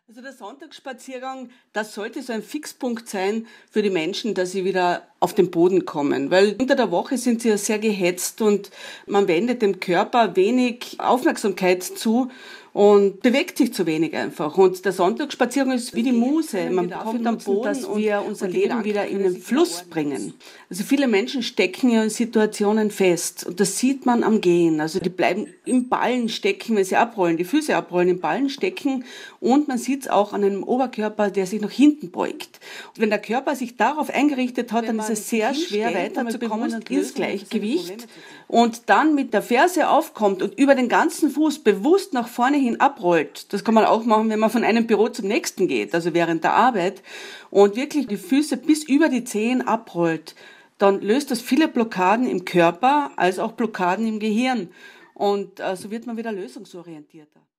Also der Sonntagsspaziergang, das sollte so ein Fixpunkt sein für die Menschen, dass sie wieder auf den Boden kommen. Weil unter der Woche sind sie ja sehr gehetzt und man wendet dem Körper wenig Aufmerksamkeit zu und bewegt sich zu wenig einfach. Und der Sonntagsspaziergang ist wie die Muse. Man kommt am Boden, dass wir unser Leben wieder in den Fluss bringen. Also viele Menschen stecken ja in Situationen fest und das sieht man am Gehen. Also die bleiben im Ballen stecken, wenn sie abrollen, die Füße abrollen, im Ballen stecken und man sieht es auch an einem Oberkörper, der sich nach hinten beugt. Und wenn der Körper sich darauf eingerichtet hat, dann ist es sehr schwer weiterzukommen ins Gleichgewicht und dann mit der Ferse aufkommt und über den ganzen Fuß bewusst nach vorne hin abrollt. Das kann man auch machen, wenn man von einem Büro zum nächsten geht, also während der Arbeit und wirklich die Füße bis über die Zehen abrollt. Dann löst das viele Blockaden im Körper als auch Blockaden im Gehirn und so wird man wieder lösungsorientierter.